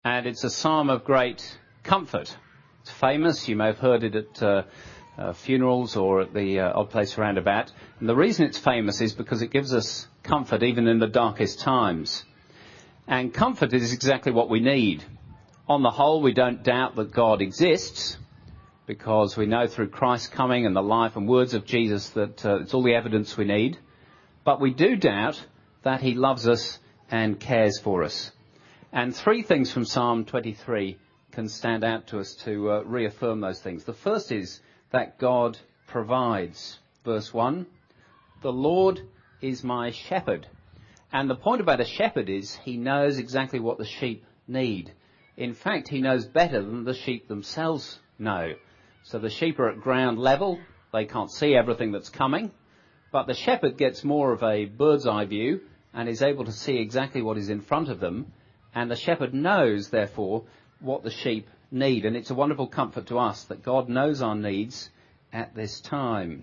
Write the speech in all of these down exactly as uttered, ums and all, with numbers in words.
and it's a psalm of great comfort. It's famous. You may have heard it at uh, uh, funerals or at the uh, Odd Place Roundabout. And the reason it's famous is because it gives us comfort even in the darkest times. And comfort is exactly what we need. On the whole, we don't doubt that God exists, because we know through Christ's coming and the life and words of Jesus that uh, it's all the evidence we need. But we do doubt that he loves us and cares for us. And three things from Psalm twenty-three can stand out to us to uh, reaffirm those things. The first is that God provides. Verse one, the Lord is my shepherd. And the point about a shepherd is he knows exactly what the sheep need. In fact, he knows better than the sheep themselves know. So the sheep are at ground level. They can't see everything that's coming. But the shepherd gets more of a bird's eye view and is able to see exactly what is in front of them. And the shepherd knows, therefore, what the sheep need. And it's a wonderful comfort to us that God knows our needs at this time.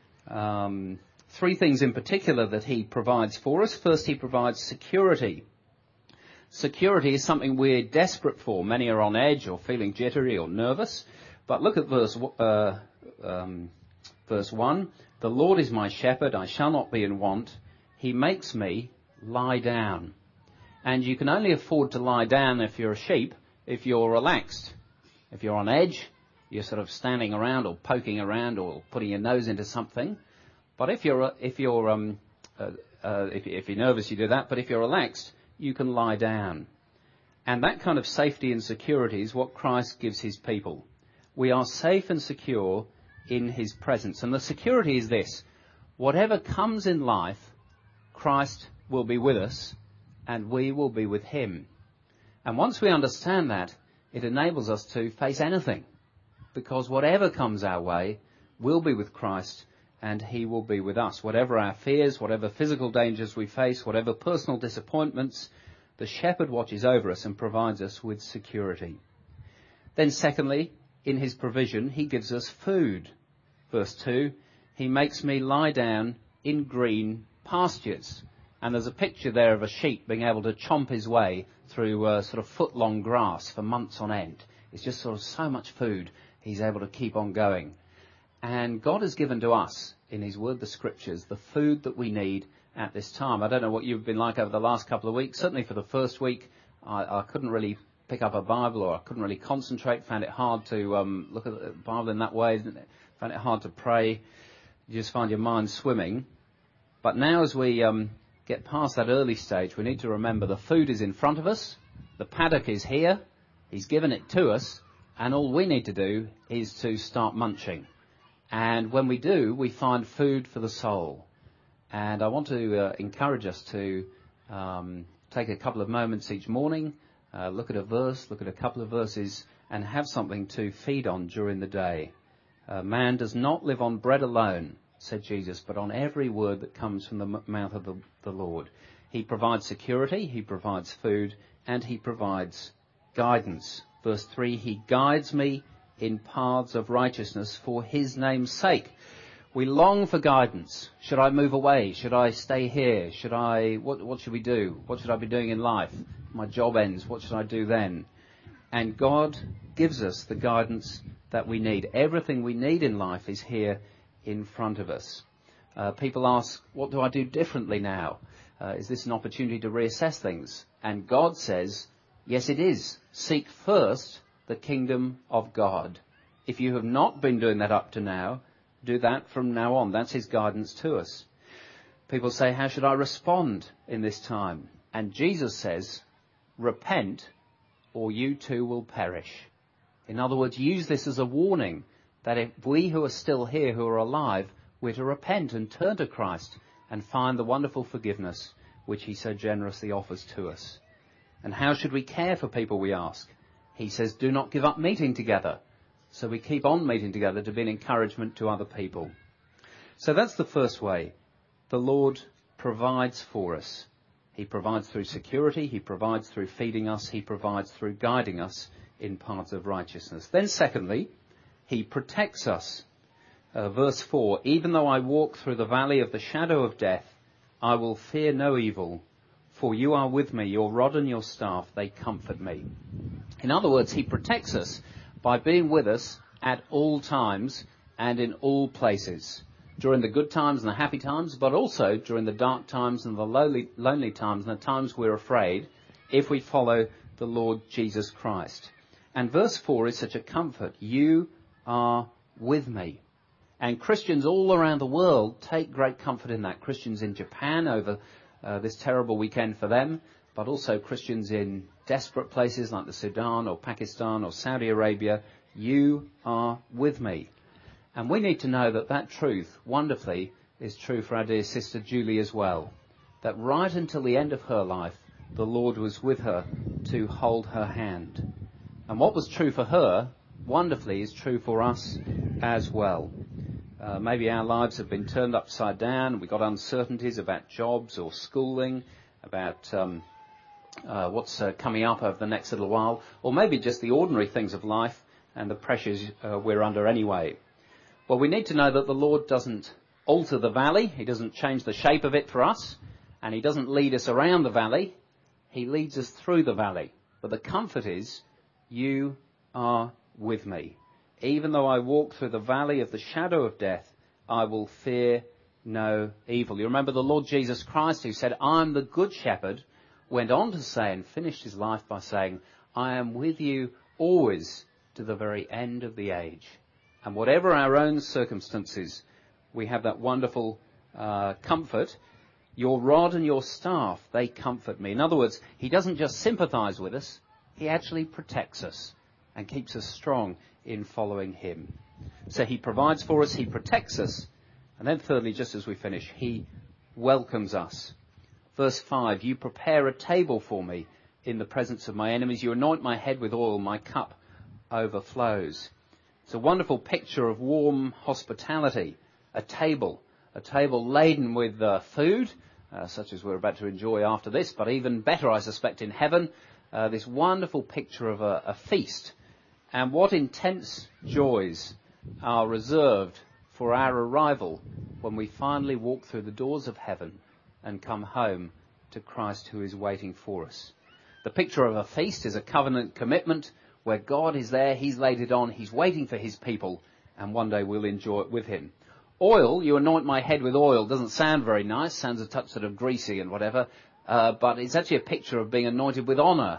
Um, three things in particular that he provides for us. First, he provides security. Security is something we're desperate for. Many are on edge or feeling jittery or nervous. But look at verse uh, um, verse one. The Lord is my shepherd, I shall not be in want. He makes me lie down. And you can only afford to lie down if you're a sheep, if you're relaxed. If you're on edge, you're sort of standing around or poking around or putting your nose into something. But if you're if you're um, uh, uh, if, if you're nervous, you do that. But if you're relaxed, you can lie down. And that kind of safety and security is what Christ gives his people. We are safe and secure in his presence. And the security is this: whatever comes in life, Christ will be with us and we will be with him. And once we understand that, it enables us to face anything, because whatever comes our way, we'll be with Christ and he will be with us. Whatever our fears, whatever physical dangers we face, whatever personal disappointments, the shepherd watches over us and provides us with security. Then secondly, in his provision, he gives us food. Verse two, he makes me lie down in green pastures. And there's a picture there of a sheep being able to chomp his way through uh, sort of foot-long grass for months on end. It's just sort of so much food, he's able to keep on going. And God has given to us, in his word, the scriptures, the food that we need at this time. I don't know what you've been like over the last couple of weeks. Certainly for the first week, I, I couldn't really pick up a Bible, or I couldn't really concentrate, found it hard to um, look at the Bible in that way, found it hard to pray. You just find your mind swimming. But now as we um, get past that early stage, we need to remember the food is in front of us, the paddock is here, he's given it to us, and all we need to do is to start munching. And when we do, we find food for the soul. And I want to uh, encourage us to um, take a couple of moments each morning, Uh, look at a verse, look at a couple of verses, and have something to feed on during the day. Uh, man does not live on bread alone, said Jesus, but on every word that comes from the m- mouth of the, the Lord. He provides security, he provides food, and he provides guidance. Verse three, he guides me in paths of righteousness for his name's sake. We long for guidance. Should I move away? Should I stay here? Should I, what, what should we do? What should I be doing in life? My job ends. What should I do then? And God gives us the guidance that we need. Everything we need in life is here in front of us. Uh, people ask, what do I do differently now? Uh, is this an opportunity to reassess things? And God says, yes, it is. Seek first the kingdom of God. If you have not been doing that up to now, do that from now on. That's his guidance to us. People say, how should I respond in this time? And Jesus says, repent or you too will perish. In other words, use this as a warning that if we who are still here, who are alive, we're to repent and turn to Christ and find the wonderful forgiveness which he so generously offers to us. And how should we care for people, we ask? He says, do not give up meeting together. So we keep on meeting together to be an encouragement to other people. So that's the first way. The Lord provides for us. He provides through security, he provides through feeding us, he provides through guiding us in paths of righteousness. Then secondly, he protects us. Uh, verse four, even though I walk through the valley of the shadow of death, I will fear no evil, for you are with me, your rod and your staff, they comfort me. In other words, he protects us by being with us at all times and in all places, during the good times and the happy times, but also during the dark times and the lonely, lonely times and the times we're afraid, if we follow the Lord Jesus Christ. And verse four is such a comfort. You are with me. And Christians all around the world take great comfort in that. Christians in Japan over uh, this terrible weekend for them, but also Christians in desperate places like the Sudan or Pakistan or Saudi Arabia. You are with me. And we need to know that that truth, wonderfully, is true for our dear sister Julie as well. That right until the end of her life, the Lord was with her to hold her hand. And what was true for her, wonderfully, is true for us as well. Uh, maybe our lives have been turned upside down. We've got uncertainties about jobs or schooling, about um, uh, what's uh, coming up over the next little while, or maybe just the ordinary things of life and the pressures uh, we're under anyway. Well, we need to know that the Lord doesn't alter the valley. He doesn't change the shape of it for us, and he doesn't lead us around the valley. He leads us through the valley. But the comfort is, you are with me. Even though I walk through the valley of the shadow of death, I will fear no evil. You remember the Lord Jesus Christ, who said, I'm the good shepherd, went on to say and finished his life by saying, I am with you always to the very end of the age. And whatever our own circumstances, we have that wonderful uh, comfort. Your rod and your staff, they comfort me. In other words, he doesn't just sympathize with us, he actually protects us and keeps us strong in following him. So he provides for us, he protects us, and then thirdly, just as we finish, he welcomes us. Verse five, you prepare a table for me in the presence of my enemies. You anoint my head with oil, my cup overflows. It's a wonderful picture of warm hospitality, a table, a table laden with uh, food, uh, such as we're about to enjoy after this, but even better, I suspect, in heaven, uh, this wonderful picture of a, a feast. And what intense joys are reserved for our arrival when we finally walk through the doors of heaven and come home to Christ who is waiting for us. The picture of a feast is a covenant commitment where God is there, he's laid it on, he's waiting for his people, and one day we'll enjoy it with him. Oil, you anoint my head with oil, doesn't sound very nice, sounds a touch sort of greasy and whatever, uh, but it's actually a picture of being anointed with honour.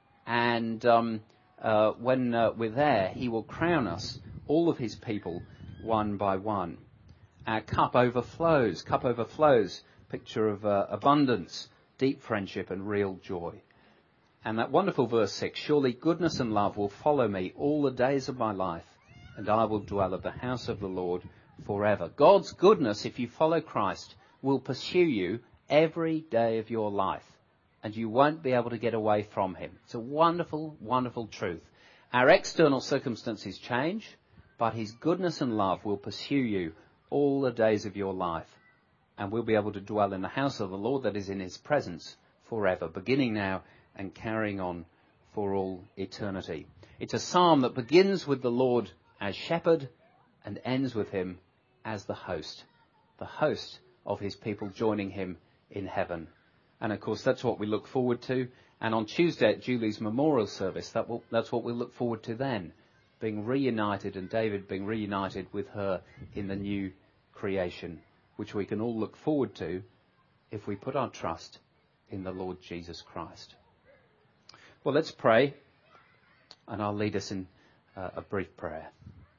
And um, uh, when uh, we're there, he will crown us, all of his people, one by one. Our cup overflows, cup overflows, picture of uh, abundance, deep friendship and real joy. And that wonderful verse six, surely goodness and love will follow me all the days of my life, and I will dwell at the house of the Lord forever. God's goodness, if you follow Christ, will pursue you every day of your life, and you won't be able to get away from him. It's a wonderful, wonderful truth. Our external circumstances change, but his goodness and love will pursue you all the days of your life, and we'll be able to dwell in the house of the Lord that is in his presence forever, beginning now and carrying on for all eternity. It's a psalm that begins with the Lord as shepherd and ends with him as the host, the host of his people joining him in heaven. And of course, that's what we look forward to. And on Tuesday at Julie's memorial service, that will, that's what we'll look forward to then, being reunited and David being reunited with her in the new creation, which we can all look forward to if we put our trust in the Lord Jesus Christ. Well, let's pray, and I'll lead us in uh, a brief prayer.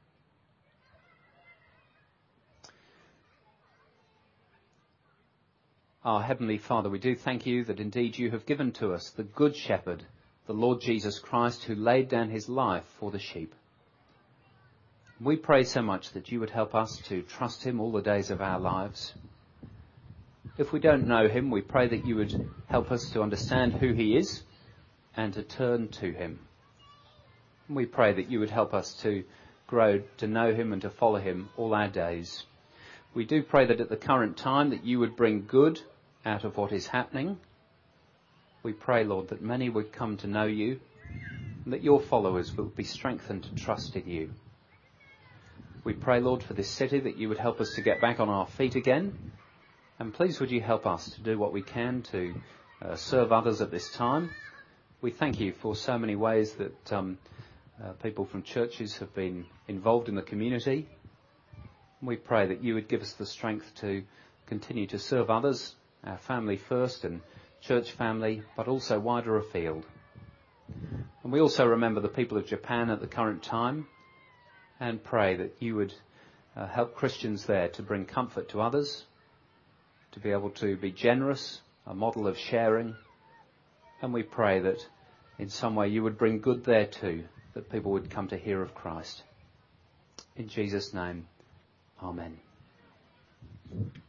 Our Heavenly Father, we do thank you that indeed you have given to us the Good Shepherd, the Lord Jesus Christ, who laid down his life for the sheep. We pray so much that you would help us to trust him all the days of our lives. If we don't know him, we pray that you would help us to understand who he is and to turn to him. We pray that you would help us to grow to know him and to follow him all our days. We do pray that at the current time that you would bring good out of what is happening. We pray, Lord, that many would come to know you and that your followers will be strengthened to trust in you. We pray, Lord, for this city that you would help us to get back on our feet again. And please would you help us to do what we can to uh, serve others at this time, we thank you for so many ways that um, uh, people from churches have been involved in the community. We pray that you would give us the strength to continue to serve others, our family first and church family, but also wider afield. And we also remember the people of Japan at the current time and pray that you would uh, help Christians there to bring comfort to others, to be able to be generous, a model of sharing. And we pray that in some way you would bring good there too, that people would come to hear of Christ. In Jesus' name, amen.